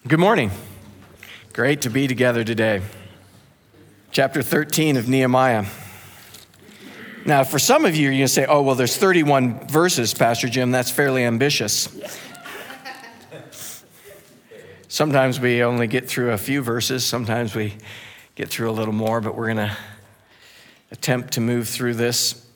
Good morning. Great to be together today. Chapter 13 of Nehemiah. Now, for some of you, you're going to say, oh, well, there's 31 verses, Pastor Jim. That's fairly ambitious. Sometimes we only get through a few verses. Sometimes we get through a little more, but we're going to attempt to move through this.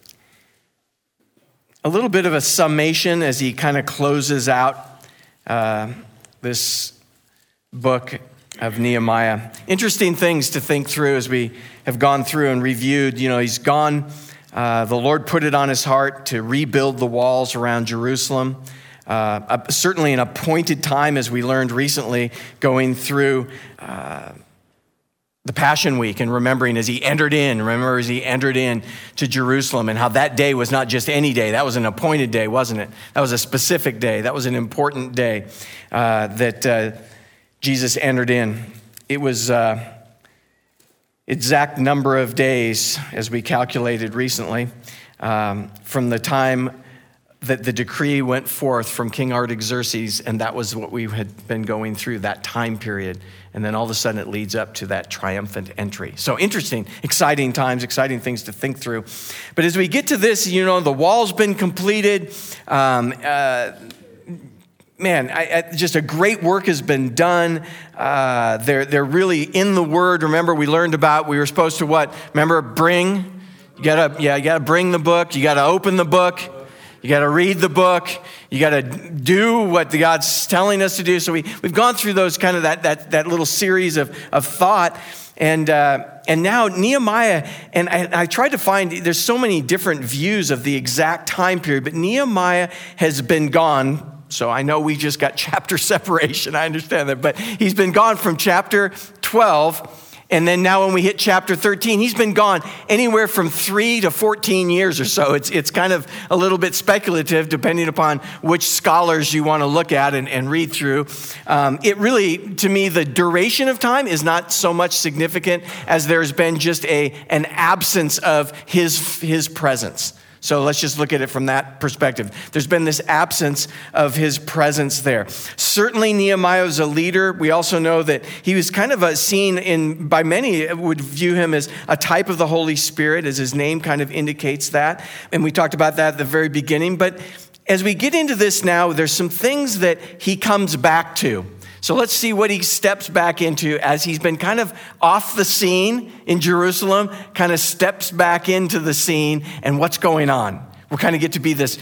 A little bit of a summation as he kind of closes out this book of Nehemiah. Interesting things to think through as we have gone through and reviewed. You know, he's gone. The Lord put it on his heart to rebuild the walls around Jerusalem. Certainly an appointed time, as we learned recently, going through the Passion Week and remembering as he entered in to Jerusalem and how that day was not just any day. That was an appointed day, wasn't it? That was a specific day. That was an important day that Jesus entered in. It was exact number of days, as we calculated recently, from the time that the decree went forth from King Artaxerxes, and that was what we had been going through, that time period. And then all of a sudden it leads up to that triumphant entry. So interesting, exciting times, exciting things to think through. But as we get to this, you know, the wall's been completed. Just a great work has been done. They're really in the Word. Remember, we were supposed to what? Remember, bring. You gotta bring the book. You gotta open the book. You got to read the book. You got to do what God's telling us to do. So we've gone through those kind of that little series of thought. And now Nehemiah, and I tried to find, there's so many different views of the exact time period, but Nehemiah has been gone. So I know we just got chapter separation. I understand that. But he's been gone from chapter 12. And then now when we hit chapter 13, he's been gone anywhere from 3 to 14 years or so. It's kind of a little bit speculative depending upon which scholars you want to look at and read through. It really, to me, the duration of time is not so much significant as there's been just an absence of his presence. So let's just look at it from that perspective. There's been this absence of his presence there. Certainly Nehemiah was a leader. We also know that he was kind of seen by many would view him as a type of the Holy Spirit, as his name kind of indicates that. And we talked about that at the very beginning. But as we get into this now, there's some things that he comes back to. So let's see what he steps back into as he's been kind of off the scene in Jerusalem, kind of steps back into the scene and what's going on. We'll kind of get to be this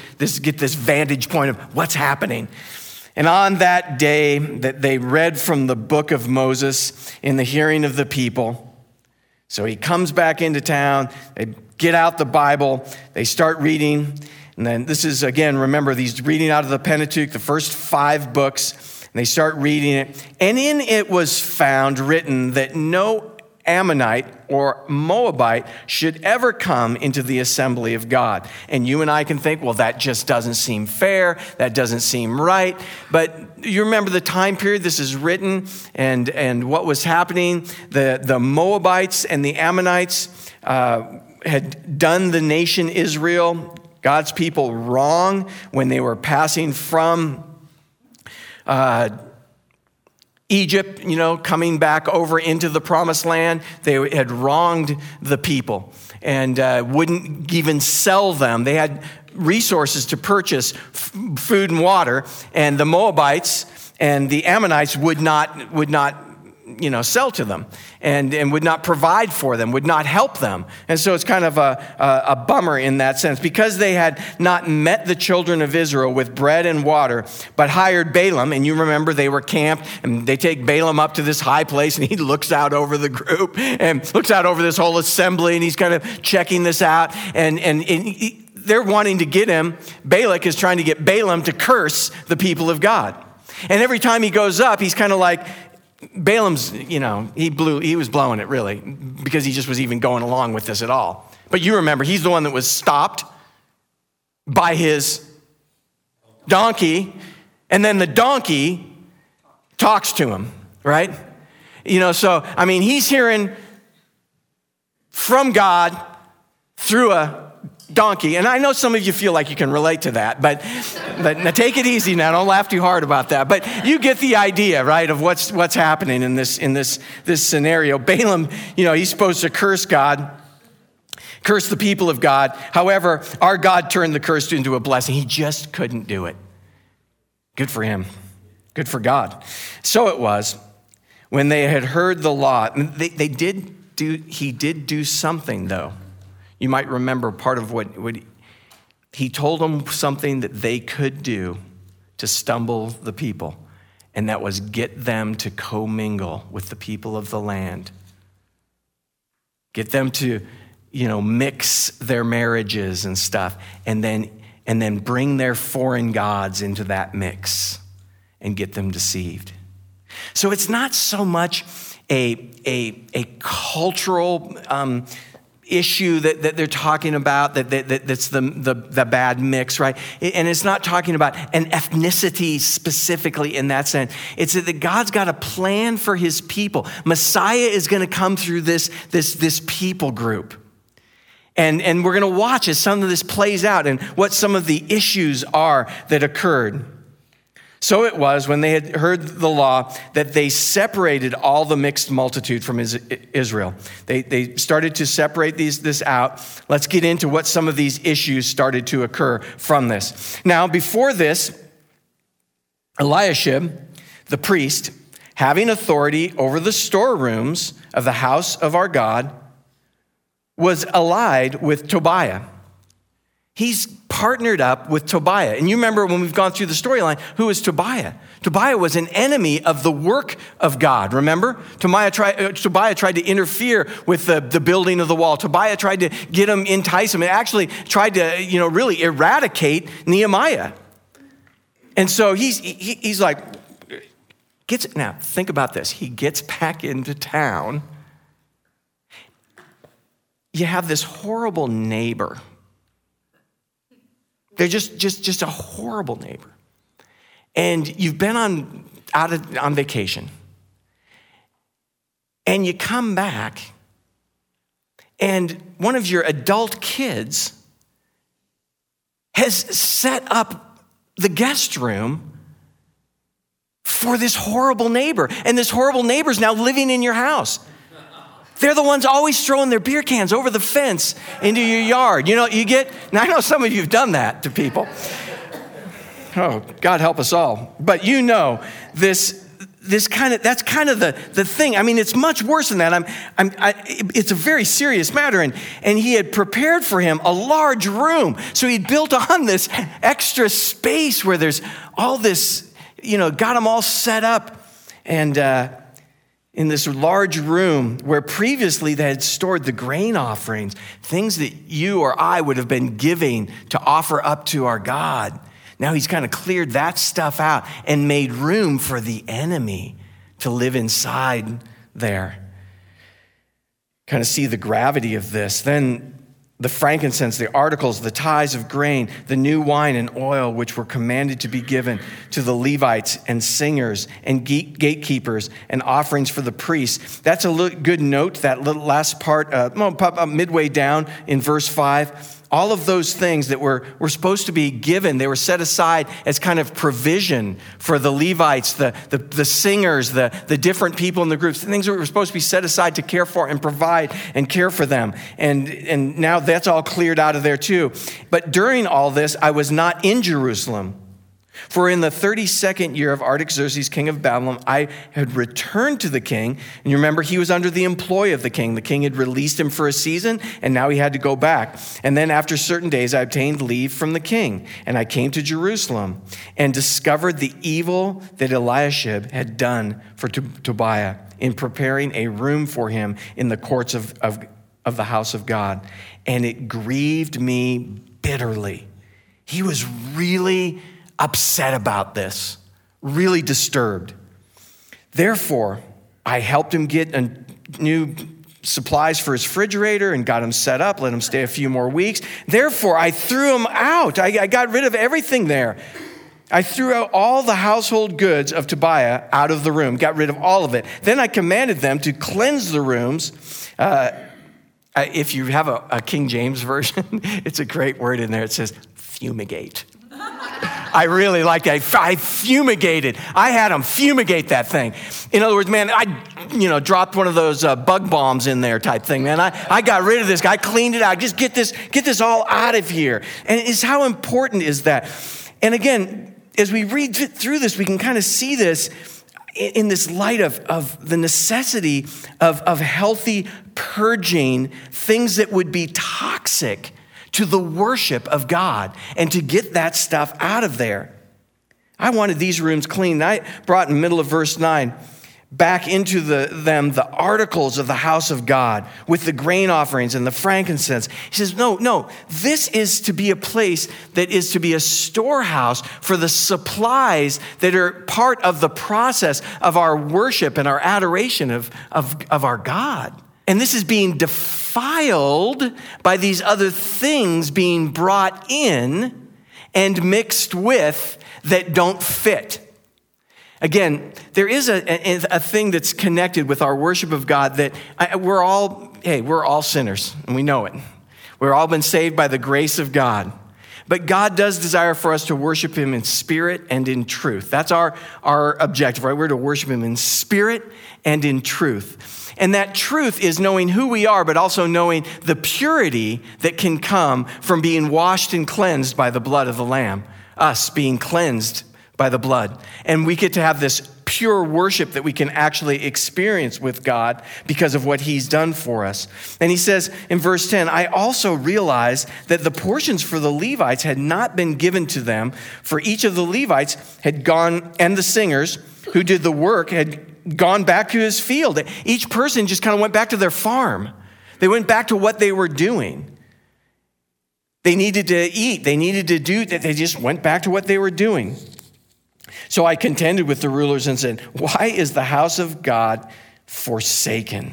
vantage point of what's happening. And on that day that they read from the book of Moses in the hearing of the people, so he comes back into town, they get out the Bible, they start reading. And then this is, again, remember, these reading out of the Pentateuch, the first 5 books. And they start reading it. And in it was found written that no Ammonite or Moabite should ever come into the assembly of God. And you and I can think, well, that just doesn't seem fair. That doesn't seem right. But you remember the time period this is written and what was happening. The Moabites and the Ammonites had done the nation Israel, God's people, wrong when they were passing from Egypt, coming back over into the promised land. They had wronged the people and wouldn't even sell them. They had resources to purchase food and water, and the Moabites and the Ammonites would not sell to them and would not provide for them, would not help them. And so it's kind of a bummer in that sense, because they had not met the children of Israel with bread and water, but hired Balaam. And you remember they were camped, and they take Balaam up to this high place, and he looks out over the group and looks out over this whole assembly, and he's kind of checking this out. And they're wanting to get him. Balak is trying to get Balaam to curse the people of God. And every time he goes up, he's kind of like, Balaam's, he was blowing it really, because he just was even going along with this at all. But you remember, he's the one that was stopped by his donkey, and then the donkey talks to him, right? He's hearing from God through a donkey. And I know some of you feel like you can relate to that, but now take it easy now. Don't laugh too hard about that. But you get the idea, right, of what's happening in this scenario. Balaam, he's supposed to curse God, curse the people of God. However, our God turned the curse into a blessing. He just couldn't do it. Good for him. Good for God. So it was when they had heard the law. He did do something, though. You might remember part of what he told them, something that they could do to stumble the people, and that was get them to commingle with the people of the land. Get them to, mix their marriages and stuff, and then bring their foreign gods into that mix and get them deceived. So it's not so much a cultural issue that they're talking about, that's the bad mix, right? And it's not talking about an ethnicity specifically in that sense. It's that God's got a plan for his people. Messiah is going to come through this people group. And we're going to watch as some of this plays out and what some of the issues are that occurred. So it was when they had heard the law that they separated all the mixed multitude from Israel. They started to separate this out. Let's get into what some of these issues started to occur from this. Now, before this, Eliashib, the priest, having authority over the storerooms of the house of our God, was allied with Tobiah. He's partnered up with Tobiah. And you remember when we've gone through the storyline, who is Tobiah? Tobiah was an enemy of the work of God, remember? Tobiah tried to interfere with the building of the wall. Tobiah tried to entice him, and actually tried to, really eradicate Nehemiah. And so he's like, now think about this. He gets back into town. You have this horrible neighbor. They're just a horrible neighbor. And you've been on vacation. And you come back, and one of your adult kids has set up the guest room for this horrible neighbor. And this horrible neighbor's now living in your house. They're the ones always throwing their beer cans over the fence into your yard. Now I know some of you have done that to people. Oh, God help us all. But that's kind of the thing. I mean, it's much worse than that. It's a very serious matter. And he had prepared for him a large room. So he built on this extra space where there's all this, got them all set up. And, in this large room where previously they had stored the grain offerings, things that you or I would have been giving to offer up to our God. Now he's kind of cleared that stuff out and made room for the enemy to live inside there. Kind of see the gravity of this. Then the frankincense, the articles, the tithes of grain, the new wine and oil, which were commanded to be given to the Levites and singers and gatekeepers and offerings for the priests. That's a good note, that little last part, midway down in verse 5. All of those things that were supposed to be given, they were set aside as kind of provision for the Levites, the singers, the different people in the groups, the things that were supposed to be set aside to care for and provide and care for them. And now that's all cleared out of there too. But during all this, I was not in Jerusalem. For in the 32nd year of Artaxerxes, king of Babylon, I had returned to the king. And you remember, he was under the employ of the king. The king had released him for a season, and now he had to go back. And then after certain days, I obtained leave from the king. And I came to Jerusalem and discovered the evil that Eliashib had done for Tobiah in preparing a room for him in the courts of the house of God. And it grieved me bitterly. He was really upset about this, really disturbed. Therefore, I helped him get new supplies for his refrigerator and got him set up, let him stay a few more weeks. Therefore, I threw him out. I got rid of everything there. I threw out all the household goods of Tobiah out of the room, got rid of all of it. Then I commanded them to cleanse the rooms If you have a King James version, it's a great word in there. It says fumigate. I really like that. I fumigated. I had them fumigate that thing. In other words, man, I dropped one of those bug bombs in there type thing, man. I got rid of this guy, cleaned it out. Just get this all out of here. And it's how important is that? And again, as we read through this, we can kind of see this in this light of the necessity of healthy purging things that would be toxic to the worship of God and to get that stuff out of there. I wanted these rooms clean. I brought in the middle of verse 9 back into them the articles of the house of God with the grain offerings and the frankincense. He says, no, this is to be a place that is to be a storehouse for the supplies that are part of the process of our worship and our adoration of our God. And this is being defiled by these other things being brought in and mixed with that don't fit. Again, there is a thing that's connected with our worship of God that we're all sinners, and we know it. We've all been saved by the grace of God. But God does desire for us to worship him in spirit and in truth. That's our objective, right? We're to worship him in spirit and in truth. And that truth is knowing who we are, but also knowing the purity that can come from being washed and cleansed by the blood of the Lamb, us being cleansed by the blood. And we get to have this pure worship that we can actually experience with God because of what he's done for us. And he says in verse 10, I also realized that the portions for the Levites had not been given to them, for each of the Levites had gone, and the singers who did the work had gone back to his field. Each person just kind of went back to their farm. They went back to what they were doing. They needed to eat. They needed to do that. They just went back to what they were doing. So I contended with the rulers and said, why is the house of God forsaken?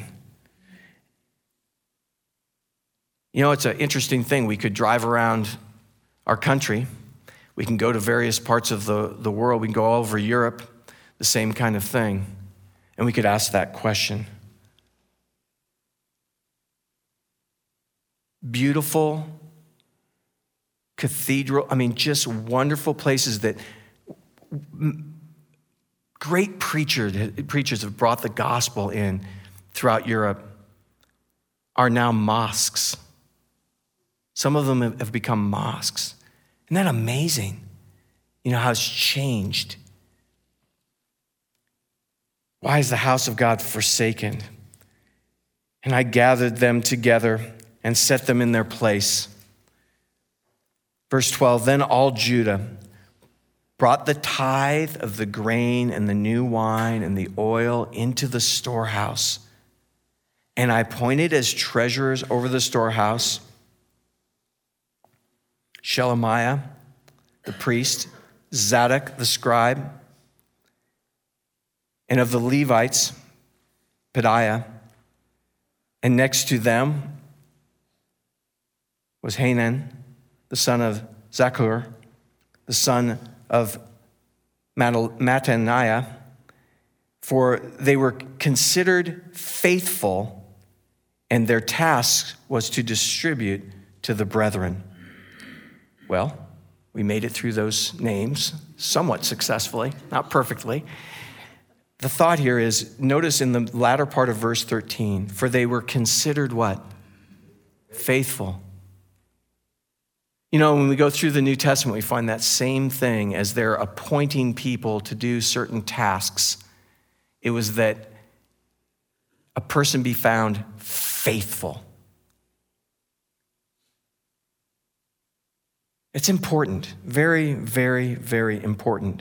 You know, it's an interesting thing. We could drive around our country. We can go to various parts of the world. We can go all over Europe, the same kind of thing. And we could ask that question. Beautiful cathedral, just wonderful places that great preachers have brought the gospel in throughout Europe are now mosques. Some of them have become mosques. Isn't that amazing? You know how it's changed. Why is the house of God forsaken? And I gathered them together and set them in their place. Verse 12, then all Judah brought the tithe of the grain and the new wine and the oil into the storehouse. And I appointed as treasurers over the storehouse Shelemiah, the priest, Zadok, the scribe, and of the Levites, Pedaiah. And next to them was Hanan, the son of Zaccur, the son of Mattaniah, for they were considered faithful, and their task was to distribute to the brethren. Well, we made it through those names somewhat successfully, not perfectly. The thought here is, notice in the latter part of verse 13, for they were considered what? Faithful. You know, when we go through the New Testament, we find that same thing as they're appointing people to do certain tasks. It was that a person be found faithful. It's important. Very, very, very important.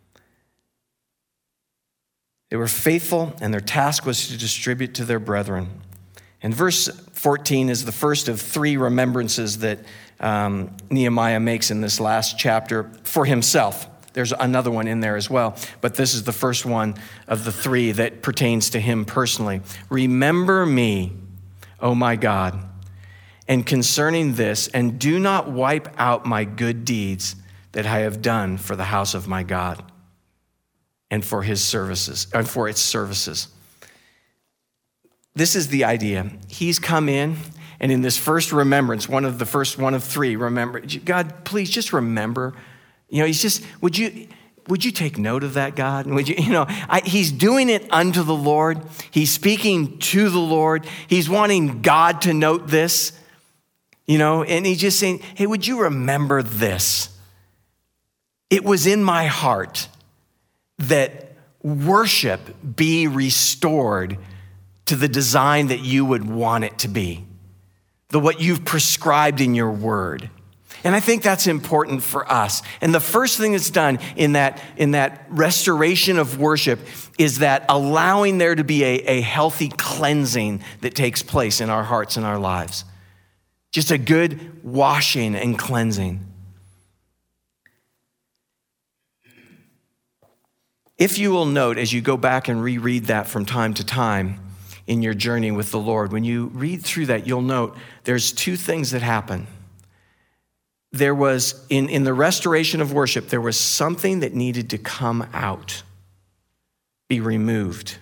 They were faithful, and their task was to distribute to their brethren. And verse 14 is the first of three remembrances that Nehemiah makes in this last chapter for himself. There's another one in there as well, but this is the first one of the three that pertains to him personally. Remember me, O my God, and concerning this, and do not wipe out my good deeds that I have done for the house of my God and for his services, and for its services. This is the idea. He's come in And in this first remembrance, one of 3, remember, God, please just remember. He's just, would you take note of that, God? And would you, he's doing it unto the Lord. He's speaking to the Lord. He's wanting God to note this, and he's just saying, hey, would you remember this? It was in my heart that worship be restored to the design that you would want it to be, what you've prescribed in your word. And I think that's important for us. And the first thing that's done in that restoration of worship is that allowing there to be a healthy cleansing that takes place in our hearts and our lives. Just a good washing and cleansing. If you will note, as you go back and reread that from time to time in your journey with the Lord, when you read through that, you'll note there's 2 things that happen. There was, in the restoration of worship, there was something that needed to come out, be removed.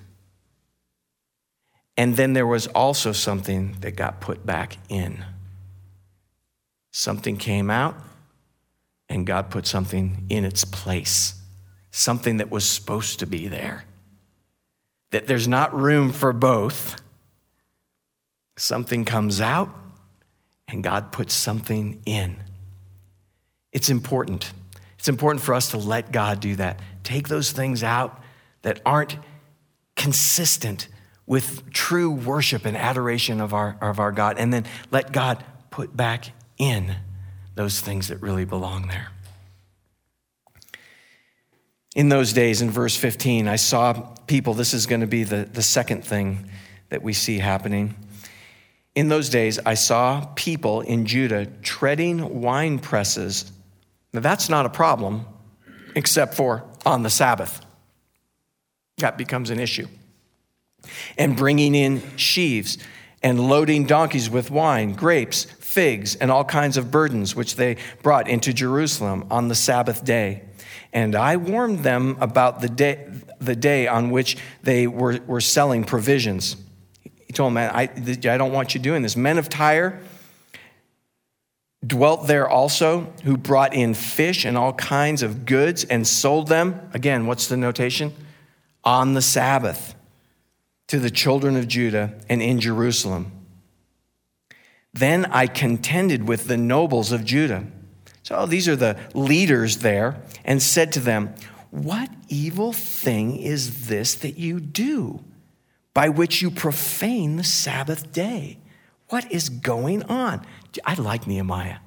And then there was also something that got put back in. Something came out, and God put something in its place. Something that was supposed to be there. That there's not room for both. Something comes out, and God puts something in. It's important. It's important for us to let God do that. Take those things out that aren't consistent with true worship and adoration of our God, and then let God put back in those things that really belong there. In those days, in verse 15, I saw people, this is going to be the second thing that we see happening. In those days, I saw people in Judah treading wine presses. Now, that's not a problem, except for on the Sabbath. That becomes an issue. And bringing in sheaves and loading donkeys with wine, grapes, figs, and all kinds of burdens, which they brought into Jerusalem on the Sabbath day. And I warned them about the day on which they were selling provisions. He told them, I don't want you doing this. Men of Tyre dwelt there also, who brought in fish and all kinds of goods and sold them. Again, what's the notation? On the Sabbath to the children of Judah and in Jerusalem. Then I contended with the nobles of Judah. So these are the leaders there, and said to them, what evil thing is this that you do, by which you profane the Sabbath day? What is going on? I like Nehemiah.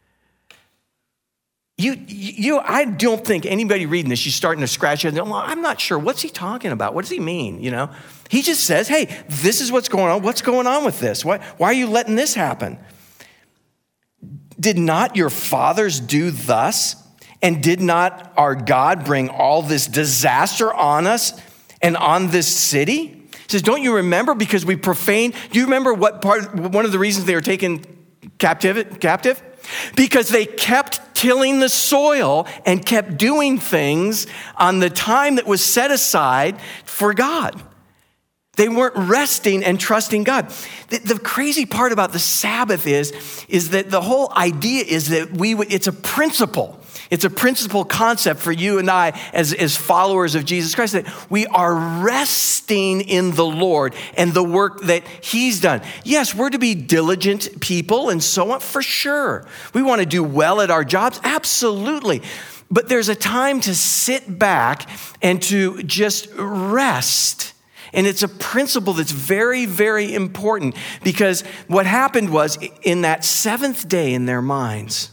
I don't think anybody reading this, you're starting to scratch your head. Well, I'm not sure. What's he talking about? What does he mean? He just says, hey, this is what's going on. What's going on with this? Why are you letting this happen? Did not your fathers do thus? And did not our God bring all this disaster on us and on this city? He says, don't you remember? Because we profaned. Do you remember one of the reasons they were taken captive? Because they kept tilling the soil and kept doing things on the time that was set aside for God. They weren't resting and trusting God. The crazy part about the Sabbath is that the whole idea is that it's a principle. It's a principle concept for you and I as followers of Jesus Christ, that we are resting in the Lord and the work that he's done. Yes, we're to be diligent people and so on, for sure. We want to do well at our jobs, absolutely. But there's a time to sit back and to just rest. And it's a principle that's very, very important, because what happened was, in that seventh day in their minds,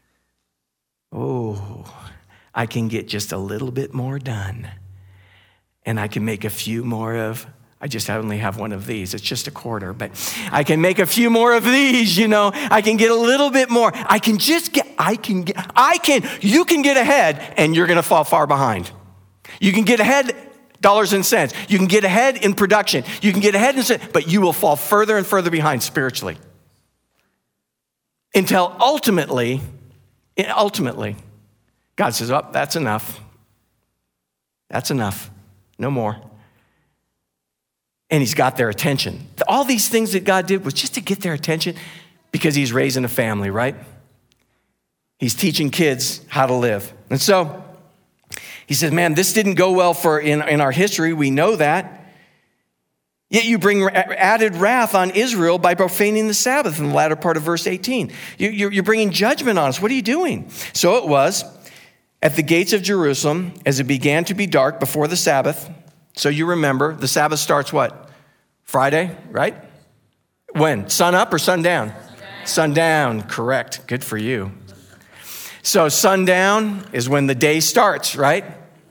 I can get just a little bit more done. And I can make a few more of, I only have one of these. It's just a quarter, but I can make a few more of these, I can get a little bit more. You can get ahead and you're going to fall far behind. You can get ahead dollars and cents. You can get ahead in production. You can get ahead but you will fall further and further behind spiritually. Until ultimately, God says, that's enough. That's enough. No more. And he's got their attention. All these things that God did was just to get their attention because he's raising a family, right? He's teaching kids how to live. And so he says, man, this didn't go well in our history. We know that. Yet you bring added wrath on Israel by profaning the Sabbath in the latter part of verse 18. You're bringing judgment on us. What are you doing? So it was at the gates of Jerusalem as it began to be dark before the Sabbath. So you remember, the Sabbath starts what? Friday, right? When? Sun up or sundown? Sundown, correct. Good for you. So sundown is when the day starts, right?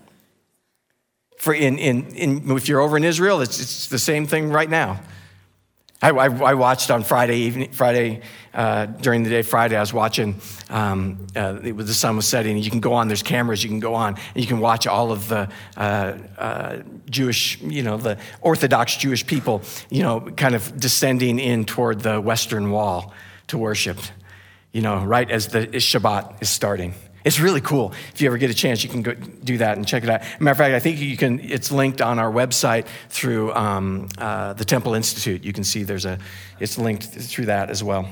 If you're over in Israel, it's the same thing right now. I watched on Friday during the day. Friday, I was watching. The sun was setting. And you can go on. There's cameras. You can go on and you can watch all of the Jewish, the Orthodox Jewish people, kind of descending in toward the Western Wall to worship. Right as the Shabbat is starting. It's really cool. If you ever get a chance, you can go do that and check it out. Matter of fact, I think it's linked on our website through the Temple Institute. You can see it's linked through that as well.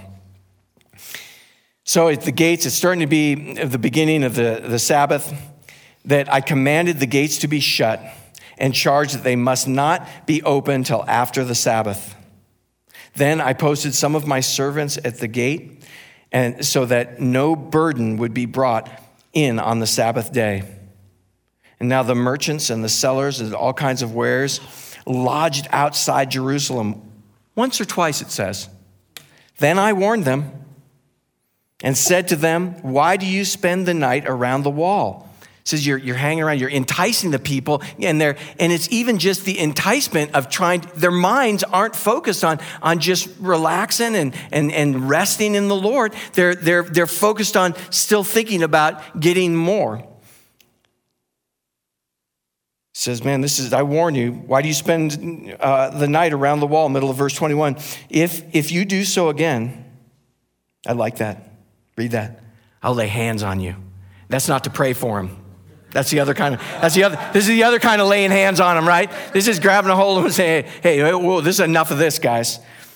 So at the gates, it's starting to be the beginning of the Sabbath, that I commanded the gates to be shut and charged that they must not be open till after the Sabbath. Then I posted some of my servants at the gate, and so that no burden would be brought in on the Sabbath day. And now the merchants and the sellers and all kinds of wares lodged outside Jerusalem. Once or twice it says. Then I warned them and said to them, why do you spend the night around the wall? It says you're hanging around, you're enticing the people, and it's even just the enticement of their minds aren't focused on just relaxing and resting in the Lord. They're focused on still thinking about getting more. It says, man, I warn you, why do you spend the night around the wall? Middle of verse 21. If you do so again, I like that. Read that. I'll lay hands on you. That's not to pray for him. This is the other kind of laying hands on them, right? This is grabbing a hold of them and saying, hey, whoa, this is enough of this, guys.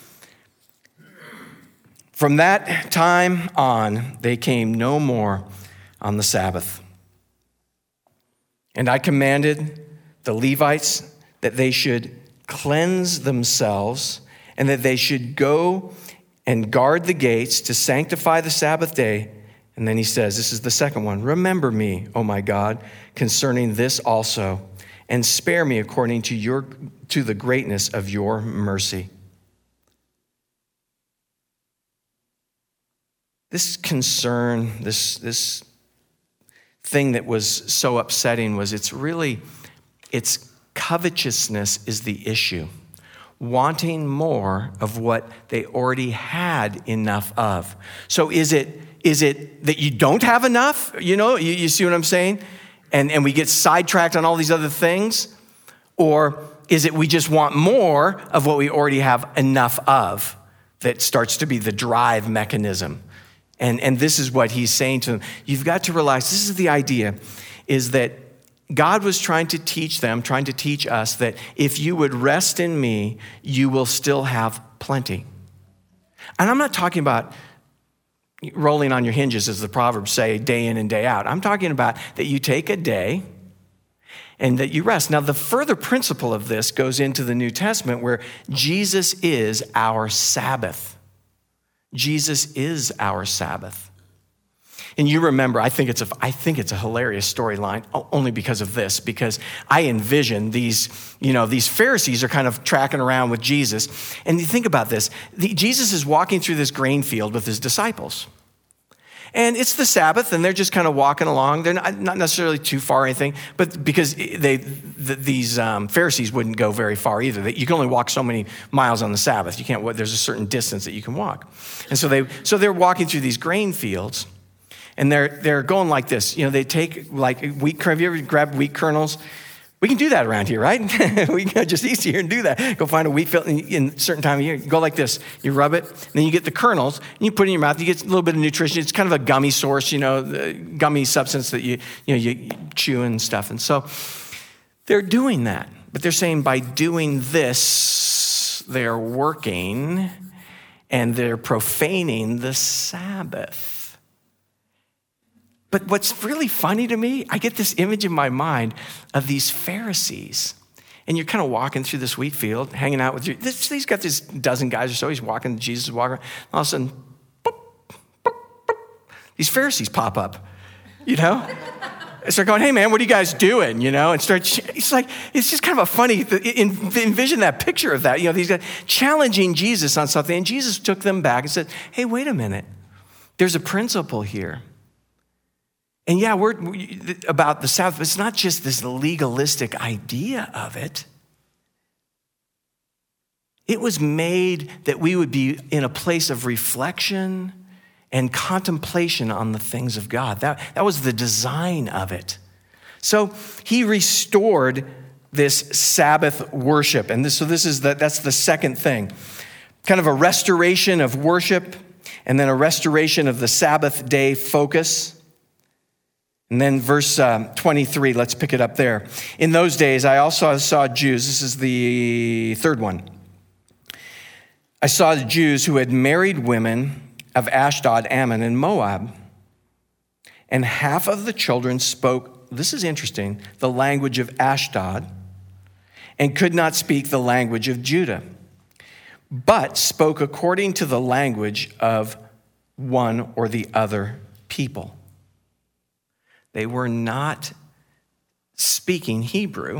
From that time on, they came no more on the Sabbath. And I commanded the Levites that they should cleanse themselves and that they should go and guard the gates to sanctify the Sabbath day. And then he says, this is the second one, remember me, O my God, concerning this also, and spare me according to the greatness of your mercy. This concern, this thing that was so upsetting was it's covetousness is the issue. Wanting more of what they already had enough of. So is it that you don't have enough? You see what I'm saying? And we get sidetracked on all these other things? Or is it we just want more of what we already have enough of that starts to be the drive mechanism? And this is what he's saying to them. You've got to realize, this is the idea, is that God was trying to teach us that if you would rest in me, you will still have plenty. And I'm not talking about rolling on your hinges, as the Proverbs say, day in and day out. I'm talking about that you take a day and that you rest. Now, the further principle of this goes into the New Testament where Jesus is our Sabbath. Jesus is our Sabbath. And you remember, I think it's a hilarious storyline only because of this, because I envision these Pharisees are kind of tracking around with Jesus. And you think about this, Jesus is walking through this grain field with his disciples. And it's the Sabbath, and they're just kind of walking along. They're not necessarily too far or anything, but because these Pharisees wouldn't go very far either. You can only walk so many miles on the Sabbath. You can't. There's a certain distance that you can walk. And so they're walking through these grain fields, and they're going like this. They take like wheat. Have you ever grabbed wheat kernels? We can do that around here, right? We can go just east here and do that. Go find a wheat field in a certain time of year. Go like this. You rub it, and then you get the kernels, and you put it in your mouth. You get a little bit of nutrition. It's kind of a gummy source, gummy substance that you chew and stuff. And so they're doing that. But they're saying by doing this, they're working and they're profaning the Sabbath. But what's really funny to me, I get this image in my mind of these Pharisees. And you're kind of walking through this wheat field, hanging out with he's got this dozen guys or so. He's walking, Jesus is walking. All of a sudden, boop, boop, boop, these Pharisees pop up, They start going, hey man, what are you guys doing? And it's just kind of a funny, envision that picture of that. These guys challenging Jesus on something. And Jesus took them back and said, hey, wait a minute. There's a principle here. And yeah, we're about the Sabbath, but it's not just this legalistic idea of it. It was made that we would be in a place of reflection and contemplation on the things of God. That was the design of it. So he restored this Sabbath worship. And that's the second thing. Kind of a restoration of worship, and then a restoration of the Sabbath day focus. And then verse 23, let's pick it up there. In those days, I also saw Jews. This is the third one. I saw the Jews who had married women of Ashdod, Ammon, and Moab. And half of the children spoke, this is interesting, the language of Ashdod, and could not speak the language of Judah, but spoke according to the language of one or the other people. They were not speaking Hebrew.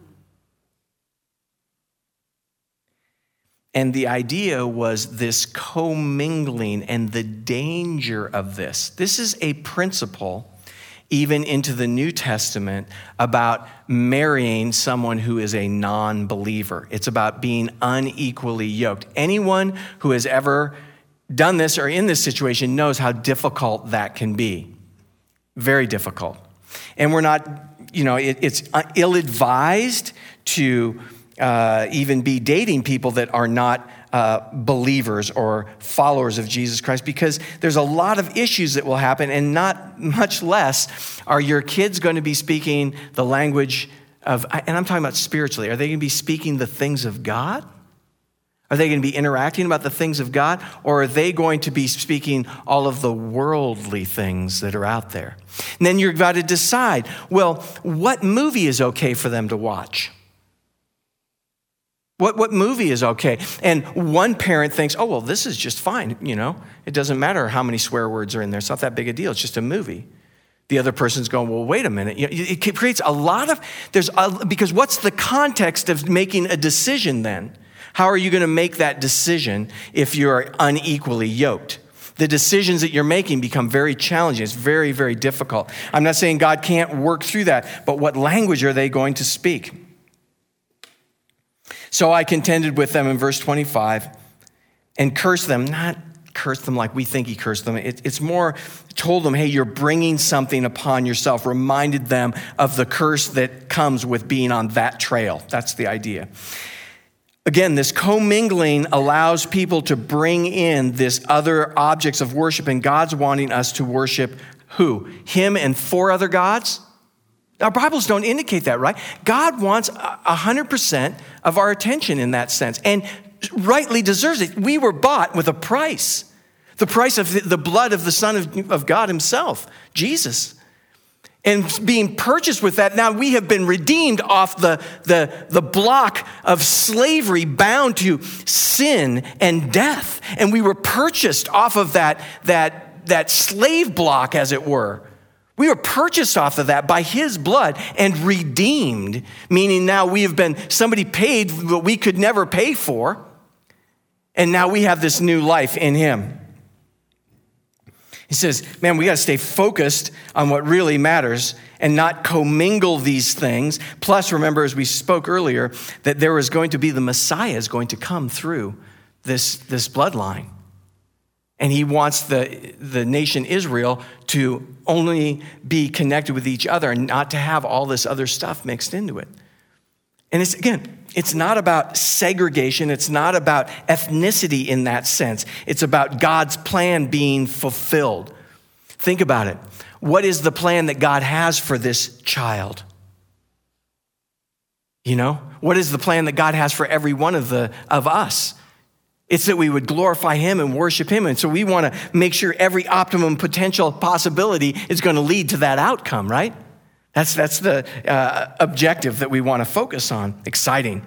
And the idea was this commingling and the danger of this. This is a principle even into the New Testament about marrying someone who is a non-believer. It's about being unequally yoked. Anyone who has ever done this or in this situation knows how difficult that can be. Very difficult. And we're not, it's ill-advised to even be dating people that are not believers or followers of Jesus Christ, because there's a lot of issues that will happen, and not much less are your kids going to be speaking the language of, and I'm talking about spiritually, are they going to be speaking the things of God? Are they going to be interacting about the things of God, or are they going to be speaking all of the worldly things that are out there? And then you've got to decide, well, what movie is okay for them to watch? What movie is okay? And one parent thinks, oh, well, this is just fine, It doesn't matter how many swear words are in there. It's not that big a deal. It's just a movie. The other person's going, well, wait a minute. It creates a lot of, because what's the context of making a decision then? How are you going to make that decision if you're unequally yoked? The decisions that you're making become very challenging. It's very, very difficult. I'm not saying God can't work through that, but what language are they going to speak? So I contended with them in verse 25 and cursed them, not cursed them like we think he cursed them. It's more told them, hey, you're bringing something upon yourself, reminded them of the curse that comes with being on that trail. That's the idea. Again, this commingling allows people to bring in this other objects of worship, and God's wanting us to worship who? Him and 4 other gods? Our Bibles don't indicate that, right? God wants 100% of our attention in that sense, and rightly deserves it. We were bought with a price, the price of the blood of the Son of God himself, Jesus. And being purchased with that, now we have been redeemed off the block of slavery bound to sin and death. And we were purchased off of that slave block, as it were. We were purchased off of that by his blood and redeemed, meaning now we have been, somebody paid what we could never pay for. And now we have this new life in him. He says, man, we got to stay focused on what really matters and not commingle these things. Plus, remember, as we spoke earlier, that there is going to be the Messiah is going to come through this bloodline. And he wants the nation Israel to only be connected with each other and not to have all this other stuff mixed into it. And it's not about segregation. It's not about ethnicity in that sense. It's about God's plan being fulfilled. Think about it. What is the plan that God has for this child? You know, what is the plan that God has for every one of us? It's that we would glorify him and worship him. And so we want to make sure every optimum potential possibility is going to lead to that outcome, right? That's the objective that we want to focus on. Exciting.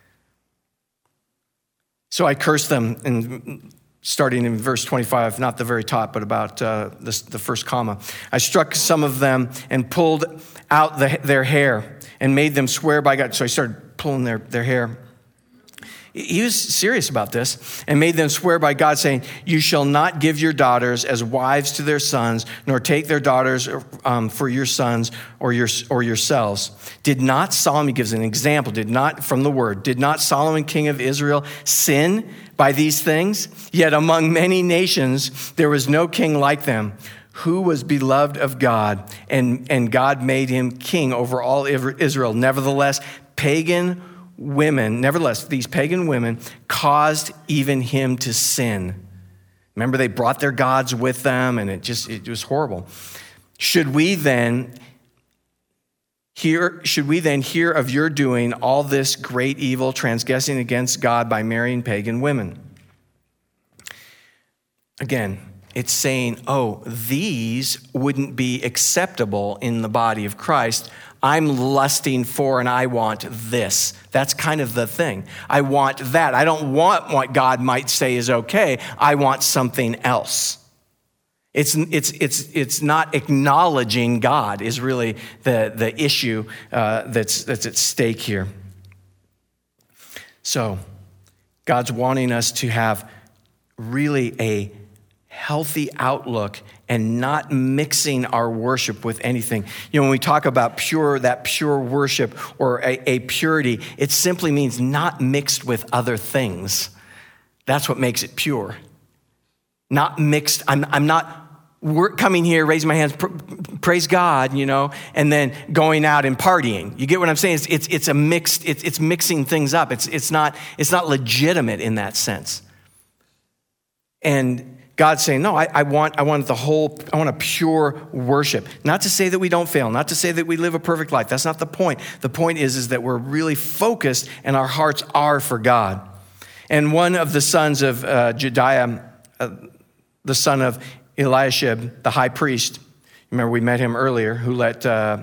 So I cursed them, and starting in verse 25, not the very top, but about the first comma. I struck some of them and pulled out their hair and made them swear by God. So I started pulling their hair. He was serious about this and made them swear by God, saying, you shall not give your daughters as wives to their sons, nor take their daughters for your sons or yourselves. Did not Solomon, he gives an example, did not Solomon, king of Israel, sin by these things? Yet among many nations there was no king like them, who was beloved of God, and God made him king over all Israel. Nevertheless, these pagan women caused even him to sin. Remember, they brought their gods with them, and it was horrible. Should we then hear of your doing all this great evil, transgressing against God by marrying pagan women? Again, it's saying, these wouldn't be acceptable in the body of Christ. I'm lusting for and I want this. That's kind of the thing. I want that. I don't want what God might say is okay. I want something else. It's not acknowledging God is really the issue that's at stake here. So God's wanting us to have really a healthy outlook and not mixing our worship with anything. You know, when we talk about that pure worship or a purity, it simply means not mixed with other things. That's what makes it pure. Not mixed. I'm not coming here, raising my hands, praise God, and then going out and partying. You get what I'm saying? It's a mixed. It's mixing things up. It's not legitimate in that sense. And God's saying, no, I want a pure worship. Not to say that we don't fail, not to say that we live a perfect life. That's not the point. The point is that we're really focused and our hearts are for God. And one of the sons of Jediah, the son of Eliashib, the high priest, remember we met him earlier, who let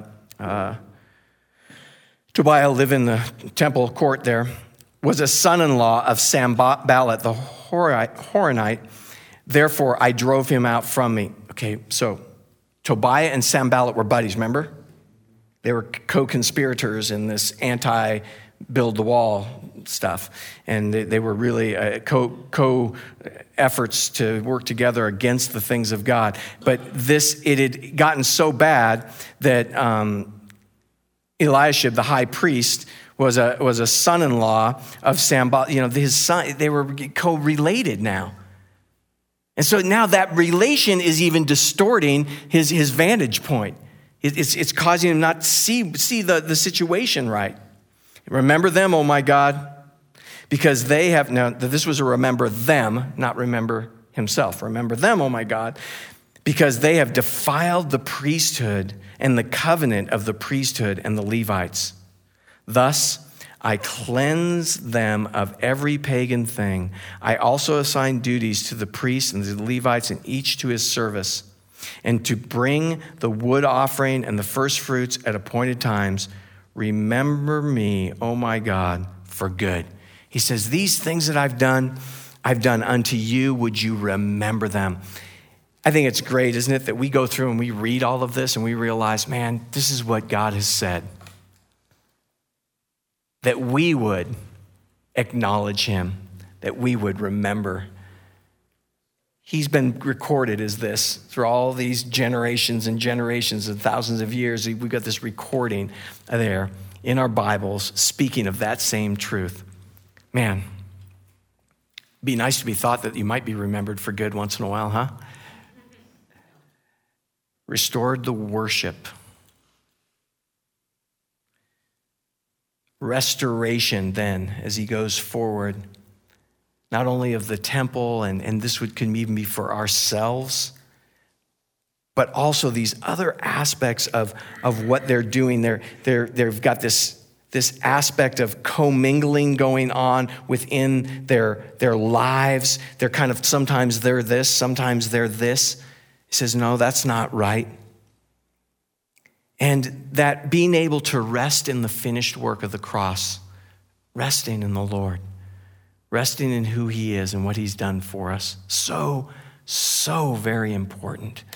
Tobiah live in the temple court there, was a son-in-law of Sanballat, the Horonite. Therefore, I drove him out from me. Okay, so Tobiah and Sanballat were buddies, remember? They were co-conspirators in this anti-build the wall stuff. And they were really co-efforts to work together against the things of God. But it had gotten so bad that Eliashib, the high priest, was a son-in-law of Sanballat. His son, they were co-related now. And so now that relation is even distorting his vantage point. It's causing him not to see the situation right. Remember them, oh my God, because they have, now this was a remember them, not remember himself. Remember them, oh my God, because they have defiled the priesthood and the covenant of the priesthood and the Levites. Thus, I cleanse them of every pagan thing. I also assign duties to the priests and the Levites, and each to his service, and to bring the wood offering and the first fruits at appointed times. Remember me, oh my God, for good. He says, these things that I've done unto you. Would you remember them? I think it's great, isn't it, that we go through and we read all of this and we realize, man, this is what God has said. That we would acknowledge him, that we would remember. He's been recorded as this through all these generations and generations and thousands of years. We've got this recording there in our Bibles speaking of that same truth. Man, it'd be nice to be thought that you might be remembered for good once in a while, huh? Restored the worship. Restoration then as he goes forward, not only of the temple, and this can even be for ourselves, but also these other aspects of what they're doing. They've got this this aspect of commingling going on within their lives. They're kind of, sometimes they're this, sometimes they're this. He says, no, that's not right. And that being able to rest in the finished work of the cross, resting in the Lord, resting in who he is and what he's done for us, so very important.